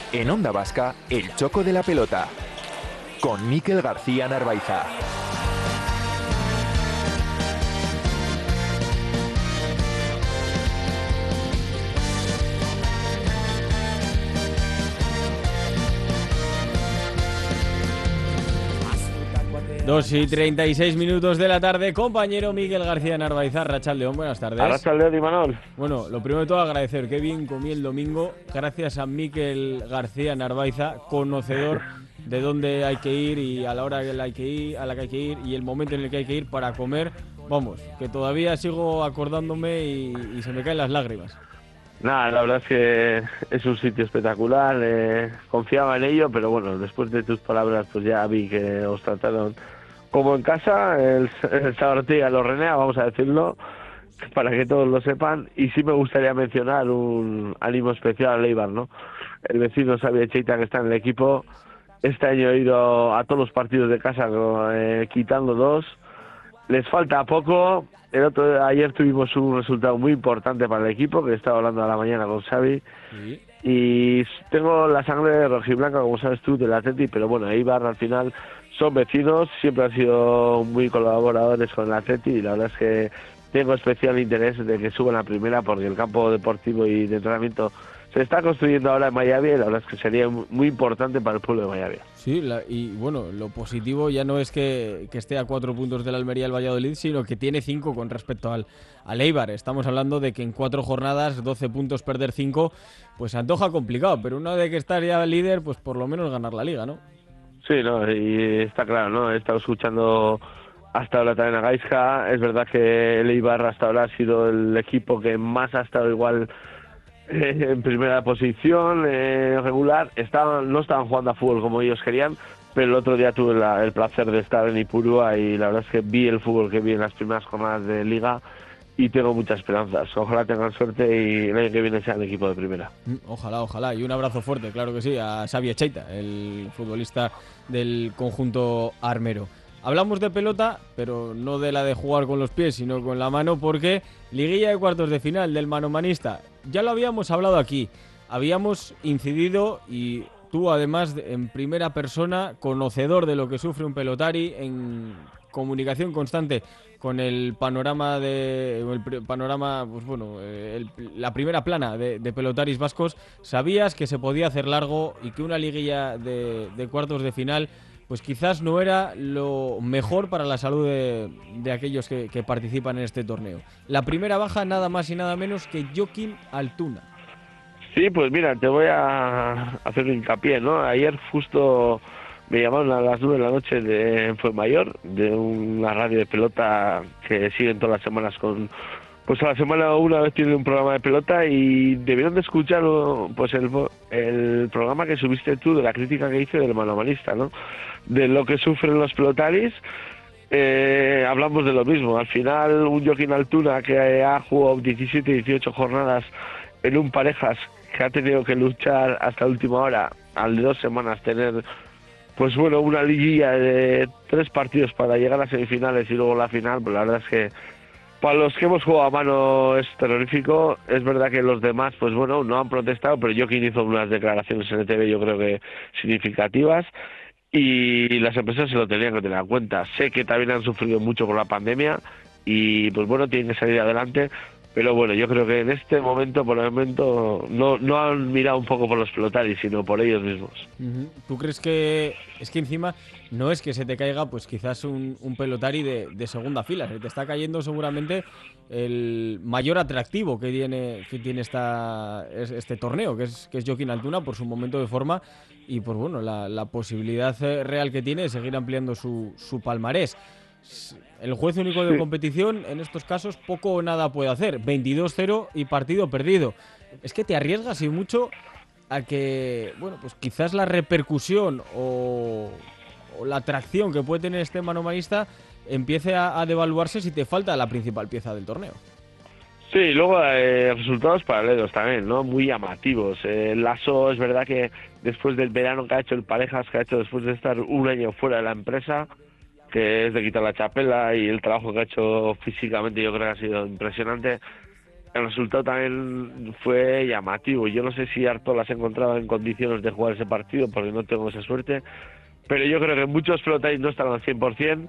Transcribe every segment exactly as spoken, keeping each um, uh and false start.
En Onda Vasca, el choco de la pelota. Con Mikel García Narvaiza. Dos y treinta y seis minutos de la tarde, compañero Mikel García Narvaiza, Arratsaldeon, buenas tardes. Arratsaldeon, Imanol. Bueno, lo primero de todo agradecer, qué bien comí el domingo, gracias a Mikel García Narvaiza, conocedor de dónde hay que ir y a la hora que hay que ir, a la que hay que ir y el momento en el que hay que ir para comer. Vamos, que todavía sigo acordándome y, y se me caen las lágrimas. Nada, la verdad es que es un sitio espectacular, eh, confiaba en ello, pero bueno, después de tus palabras pues ya vi que os trataron como en casa, el, el Sabartiga lo renea, vamos a decirlo, para que todos lo sepan, y sí me gustaría mencionar un ánimo especial a Eibar, ¿no? El vecino Xavi Echeita, que está en el equipo, este año he ido a todos los partidos de casa eh, quitando dos, les falta poco. El otro, ayer tuvimos un resultado muy importante para el equipo, que he estado hablando a la mañana con Xavi, ¿sí? Y tengo la sangre rojiblanca, como sabes tú, del Atleti, pero bueno, Eibar al final son vecinos, siempre han sido muy colaboradores con el Atleti y la verdad es que tengo especial interés de que suban a primera porque el campo deportivo y de entrenamiento se está construyendo ahora en Miami y la verdad es que sería muy importante para el pueblo de Miami. Sí, la, y bueno, lo positivo ya no es que, que esté a cuatro puntos del Almería el Valladolid, sino que tiene cinco con respecto al, al Eibar. Estamos hablando de que en cuatro jornadas, doce puntos, perder cinco, pues se antoja complicado, pero una vez que estar ya líder, pues por lo menos ganar la Liga, ¿no? Sí, no, y está claro, ¿no? He estado escuchando hasta ahora también a Gaisca. Es verdad que el Eibar hasta ahora ha sido el equipo que más ha estado igual eh, en primera posición, eh, regular. Estaban, no estaban jugando a fútbol como ellos querían, pero el otro día tuve la, el placer de estar en Ipurúa y la verdad es que vi el fútbol que vi en las primeras jornadas de Liga y tengo muchas esperanzas. Ojalá tengan suerte y el año que viene sea el equipo de primera. Ojalá, ojalá. Y un abrazo fuerte, claro que sí, a Xavi Echeita, el futbolista del conjunto armero. Hablamos de pelota, pero no de la de jugar con los pies, sino con la mano, porque liguilla de cuartos de final del manomanista. Ya lo habíamos hablado aquí, habíamos incidido y tú además en primera persona, conocedor de lo que sufre un pelotari, en comunicación constante con el panorama de el panorama pues bueno el, la primera plana de, de pelotaris vascos, sabías que se podía hacer largo y que una liguilla de, de cuartos de final pues quizás no era lo mejor para la salud de, de aquellos que, que participan en este torneo. La primera baja nada más y nada menos que Joaquín Altuna. Sí, pues mira, te voy a hacer un hincapié, ¿no? Ayer justo me llamaron a las nueve de la noche de Fuenmayor, de una radio de pelota que siguen todas las semanas con... Pues a la semana una vez tienen un programa de pelota y debieron de escuchar pues el, el programa que subiste tú de la crítica que hice del manomanista, ¿no? De lo que sufren los pelotaris. Eh, hablamos de lo mismo. Al final un Joaquín Altuna que ha jugado diecisiete, dieciocho jornadas en un parejas que ha tenido que luchar hasta la última hora, al de dos semanas tener pues bueno una liguilla de tres partidos para llegar a semifinales y luego la final, pues la verdad es que para los que hemos jugado a mano es terrorífico. Es verdad que los demás, pues bueno, no han protestado, pero Joaquín hizo unas declaraciones en el T V, yo creo que significativas, y las empresas se lo tenían que tener en cuenta. Sé que también han sufrido mucho por la pandemia y, pues bueno, tienen que salir adelante, pero bueno, yo creo que en este momento, por el momento, no, no han mirado un poco por los pelotaris, sino por ellos mismos. Uh-huh. ¿Tú crees que es que encima no es que se te caiga pues quizás un, un pelotari de, de segunda fila? Se te está cayendo seguramente el mayor atractivo que tiene, que tiene esta, este torneo, que es, que es Joaquín Altuna por su momento de forma y por bueno la, la posibilidad real que tiene de seguir ampliando su, su palmarés. El juez único de competición en estos casos poco o nada puede hacer. veintidós cero y partido perdido. Es que te arriesgas y mucho a que, bueno, pues quizás la repercusión o, o la atracción que puede tener este manomanista empiece a, a devaluarse si te falta la principal pieza del torneo. Sí, luego eh, resultados paralelos también, ¿no? Muy llamativos. Eh, Lasso es verdad que después del verano que ha hecho el Parejas, que ha hecho después de estar un año fuera de la empresa, que es de quitar la chapela, y el trabajo que ha hecho físicamente yo creo que ha sido impresionante. el resultado también fue llamativo. Yo no sé si Artola se encontraba en condiciones de jugar ese partido, porque no tengo esa suerte, pero yo creo que muchos pelotaris no están al cien por ciento.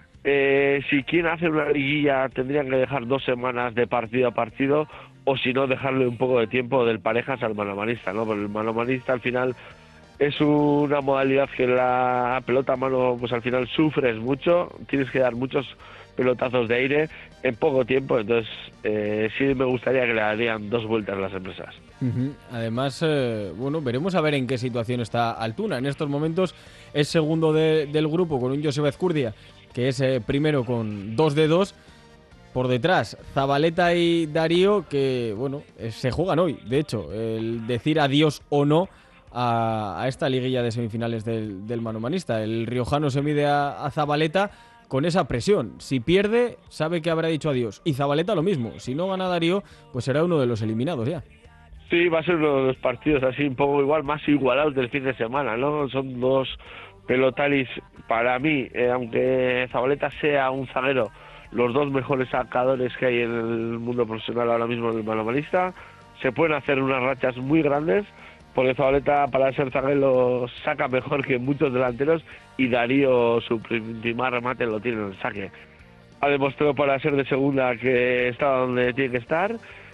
Eh, si quieren hacer una liguilla tendrían que dejar dos semanas de partido a partido, o si no dejarle un poco de tiempo del parejas al manomanista, ¿no? Porque el manomanista al final es una modalidad que la pelota a mano pues al final sufres mucho, tienes que dar muchos pelotazos de aire en poco tiempo, entonces eh, sí me gustaría que le darían dos vueltas las empresas. Uh-huh. Además, eh, bueno, veremos a ver en qué situación está Altuna. En estos momentos es segundo de, del grupo con un Joseba Ezcurdia, que es eh, primero con dos de dos. Por detrás, Zabaleta y Darío, que bueno, eh, se juegan hoy. De hecho, el decir adiós o no a, a esta liguilla de semifinales del, del manomanista. El riojano se mide a, a Zabaleta con esa presión. Si pierde, sabe que habrá dicho adiós. Y Zabaleta lo mismo. Si no gana Darío, pues será uno de los eliminados ya. Sí, va a ser uno de los partidos así un poco igual, más igualados del fin de semana, ¿no? Son dos pelotaris, para mí, eh, aunque Zabaleta sea un zaguero, los dos mejores sacadores que hay en el mundo profesional ahora mismo en el manomanista. Se pueden hacer unas rachas muy grandes, porque Zabaleta para ser zaguero saca mejor que muchos delanteros, y Darío su primer remate lo tiene en el saque. Ha demostrado para ser de segunda que está donde tiene que estar.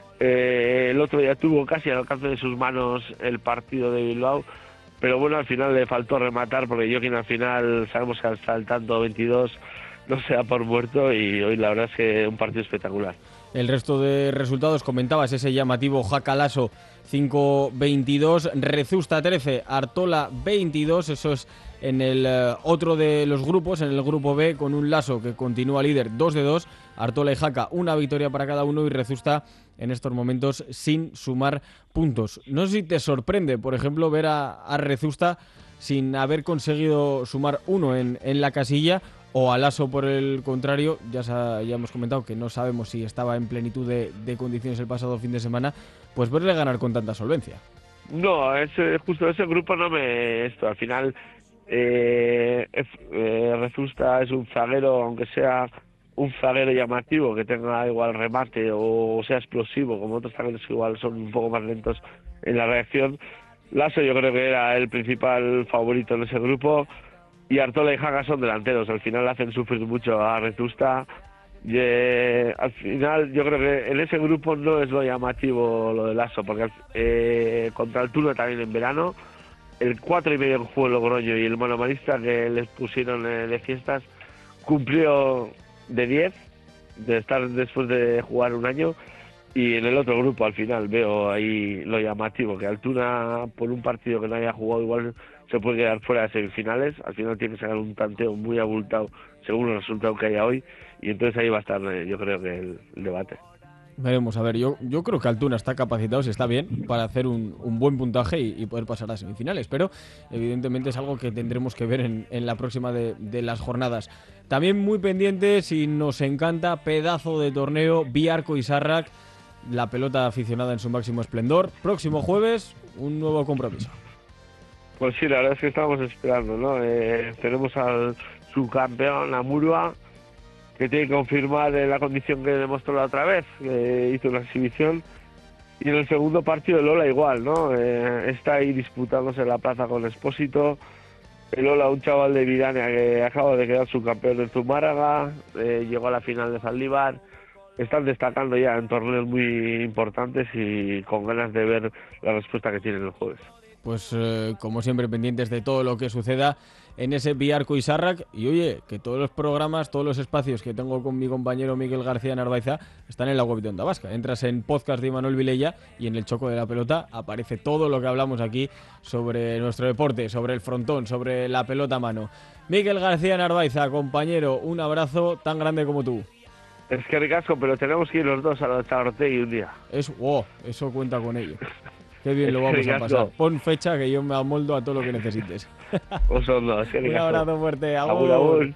Eh, el otro día tuvo casi al alcance de sus manos el partido de Bilbao, pero bueno, al final le faltó rematar, porque Joaquín al final sabemos que hasta el tanto veintidós no se da por muerto, y hoy la verdad es que un partido espectacular. El resto de resultados, comentabas ese llamativo Jaca Laso cinco veintidós, Rezusta trece, Artola veintidós, eso es en el uh, otro de los grupos, en el grupo B, con un Laso que continúa líder dos de dos, Artola y Jaca una victoria para cada uno, y Rezusta en estos momentos sin sumar puntos. No sé si te sorprende, por ejemplo, ver a, a Rezusta sin haber conseguido sumar uno en, en la casilla, o a Laso, por el contrario, ya, sa- ya hemos comentado que no sabemos si estaba en plenitud de, de condiciones el pasado fin de semana, pues verle ganar con tanta solvencia. No, ese, justo ese grupo no me... Esto, al final, eh, eh, Rezusta es un zaguero, aunque sea un zaguero llamativo, que tenga igual remate o sea explosivo, como otros zagueros que igual son un poco más lentos en la reacción. Laso yo creo que era el principal favorito en ese grupo, y Artola y Jaca son delanteros, al final hacen sufrir mucho a Rezusta. Y, eh, al final yo creo que en ese grupo no es lo llamativo lo de Laso, porque eh, contra Altuna también en verano, el cuatro y medio que jugó el Logroño y el manomanista que les pusieron eh, de fiestas cumplió de diez, de estar después de jugar un año. Y en el otro grupo al final veo ahí lo llamativo, que Altuna por un partido que no haya jugado igual se puede quedar fuera de semifinales. Al final tiene que sacar un tanteo muy abultado según el resultado que haya hoy, y entonces ahí va a estar eh, yo creo que el, el debate. Veremos, a ver, yo, yo creo que Altuna está capacitado, si está bien, para hacer un, un buen puntaje y, y poder pasar a semifinales, pero evidentemente es algo que tendremos que ver en, en la próxima de, de las jornadas. También muy pendientes, y nos encanta, pedazo de torneo, Biarco y Sarrac, la pelota aficionada en su máximo esplendor. Próximo jueves, un nuevo compromiso. Pues sí, la verdad es que estamos esperando, ¿no? Eh, tenemos al subcampeón, a Murua, que tiene que confirmar eh, la condición que demostró la otra vez, que hizo una exhibición. Y en el segundo partido el Ola igual, ¿no? Eh, está ahí disputándose la plaza con Expósito. El Ola, un chaval de Vidania que acaba de quedar subcampeón en Zumárraga, eh, llegó a la final de Zaldívar. Están destacando ya en torneos muy importantes y con ganas de ver la respuesta que tienen el jueves. Pues eh, como siempre, pendientes de todo lo que suceda en ese Biarco y Sarrac. Y oye, que todos los programas, todos los espacios que tengo con mi compañero Miguel García Narváez están en la web de Onda Vasca. Entras en podcast de Imanol Vilella y en el Choco de la Pelota aparece todo lo que hablamos aquí sobre nuestro deporte, sobre el frontón, sobre la pelota a mano. Miguel García Narváez, compañero, un abrazo tan grande como tú. Es que ricasco, pero tenemos que ir los dos a la Chaortegui un día. Es, wow, eso cuenta con ello. Qué bien lo vamos a pasar. Pon fecha que yo me amoldo a todo lo que necesites. Un abrazo fuerte. Agur. Agur, agur.